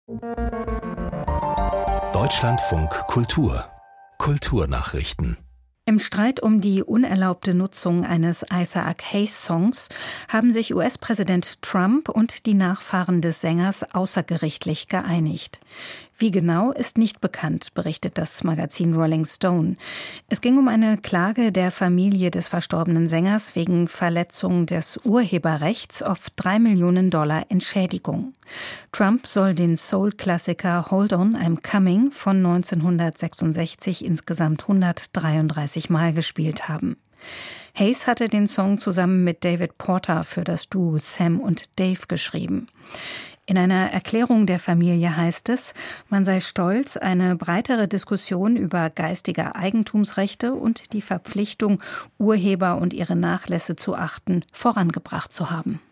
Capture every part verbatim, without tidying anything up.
Deutschlandfunk Kultur. Kulturnachrichten. Im Streit um die unerlaubte Nutzung eines Isaac Hayes-Songs haben sich U S-Präsident Trump und die Nachfahren des Sängers außergerichtlich geeinigt. Wie genau, ist nicht bekannt, berichtet das Magazin Rolling Stone. Es ging um eine Klage der Familie des verstorbenen Sängers wegen Verletzung des Urheberrechts auf drei Millionen Dollar Entschädigung. Trump soll den Soul-Klassiker Hold On, I'm Coming von neunzehnhundertsechsundsechzig insgesamt hundertdreiunddreißig Mal gespielt haben. Hayes hatte den Song zusammen mit David Porter für das Duo Sam und Dave geschrieben. In einer Erklärung der Familie heißt es, man sei stolz, eine breitere Diskussion über geistige Eigentumsrechte und die Verpflichtung, Urheber und ihre Nachlässe zu achten, vorangebracht zu haben.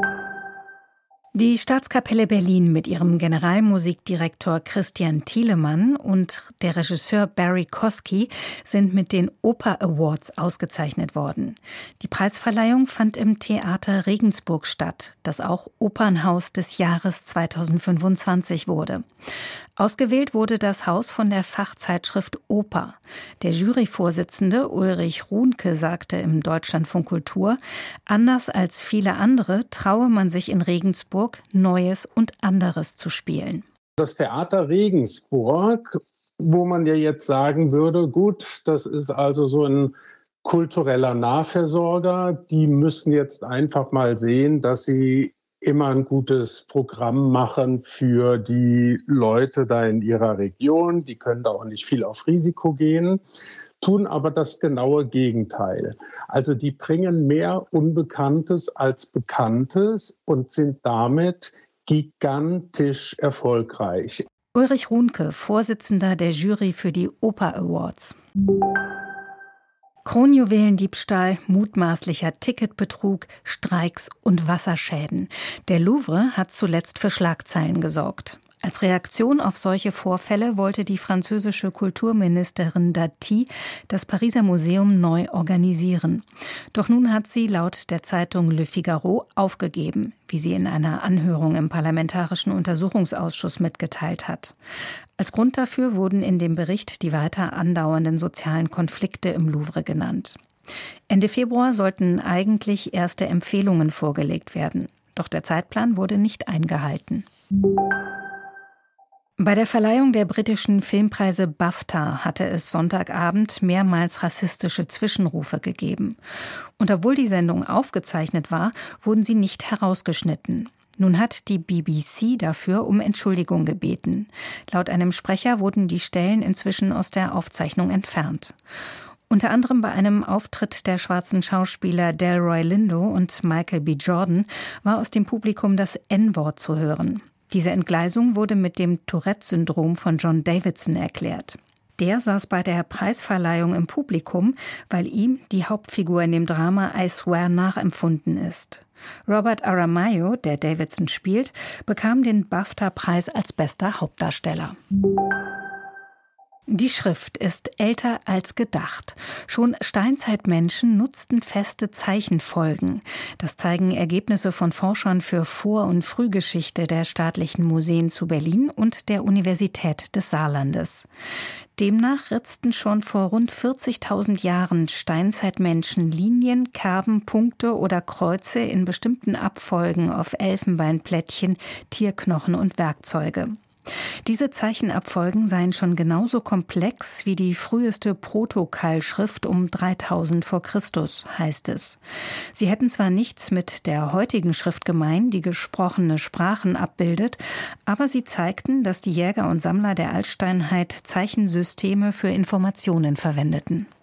Die Staatskapelle Berlin mit ihrem Generalmusikdirektor Christian Thielemann und der Regisseur Barry Kosky sind mit den Oper Awards ausgezeichnet worden. Die Preisverleihung fand im Theater Regensburg statt, das auch Opernhaus des Jahres zweitausendfünfundzwanzig wurde. Ausgewählt wurde das Haus von der Fachzeitschrift Oper. Der Juryvorsitzende Ulrich Runke sagte im Deutschlandfunk Kultur, anders als viele andere traue man sich in Regensburg, Neues und anderes zu spielen. Das Theater Regensburg, wo man ja jetzt sagen würde, gut, das ist also so ein kultureller Nahversorger, die müssen jetzt einfach mal sehen, dass sie immer ein gutes Programm machen für die Leute da in ihrer Region. Die können da auch nicht viel auf Risiko gehen, tun aber das genaue Gegenteil. Also die bringen mehr Unbekanntes als Bekanntes und sind damit gigantisch erfolgreich. Ulrich Runke, Vorsitzender der Jury für die Oper Awards. Kronjuwelendiebstahl, mutmaßlicher Ticketbetrug, Streiks und Wasserschäden. Der Louvre hat zuletzt für Schlagzeilen gesorgt. Als Reaktion auf solche Vorfälle wollte die französische Kulturministerin Dati das Pariser Museum neu organisieren. Doch nun hat sie laut der Zeitung Le Figaro aufgegeben, wie sie in einer Anhörung im Parlamentarischen Untersuchungsausschuss mitgeteilt hat. Als Grund dafür wurden in dem Bericht die weiter andauernden sozialen Konflikte im Louvre genannt. Ende Februar sollten eigentlich erste Empfehlungen vorgelegt werden. Doch der Zeitplan wurde nicht eingehalten. Bei der Verleihung der britischen Filmpreise BAFTA hatte es Sonntagabend mehrmals rassistische Zwischenrufe gegeben. Und obwohl die Sendung aufgezeichnet war, wurden sie nicht herausgeschnitten. Nun hat die B B C dafür um Entschuldigung gebeten. Laut einem Sprecher wurden die Stellen inzwischen aus der Aufzeichnung entfernt. Unter anderem bei einem Auftritt der schwarzen Schauspieler Delroy Lindo und Michael B. Jordan war aus dem Publikum das En-Wort zu hören. Diese Entgleisung wurde mit dem Tourette-Syndrom von John Davidson erklärt. Der saß bei der Preisverleihung im Publikum, weil ihm die Hauptfigur in dem Drama I Swear nachempfunden ist. Robert Aramayo, der Davidson spielt, bekam den BAFTA-Preis als bester Hauptdarsteller. Die Schrift ist älter als gedacht. Schon Steinzeitmenschen nutzten feste Zeichenfolgen. Das zeigen Ergebnisse von Forschern für Vor- und Frühgeschichte der staatlichen Museen zu Berlin und der Universität des Saarlandes. Demnach ritzten schon vor rund vierzigtausend Jahren Steinzeitmenschen Linien, Kerben, Punkte oder Kreuze in bestimmten Abfolgen auf Elfenbeinplättchen, Tierknochen und Werkzeuge. Diese Zeichenabfolgen seien schon genauso komplex wie die früheste Proto-Keilschrift um dreitausend vor Christus, heißt es. Sie hätten zwar nichts mit der heutigen Schrift gemein, die gesprochene Sprachen abbildet, aber sie zeigten, dass die Jäger und Sammler der Altsteinzeit Zeichensysteme für Informationen verwendeten.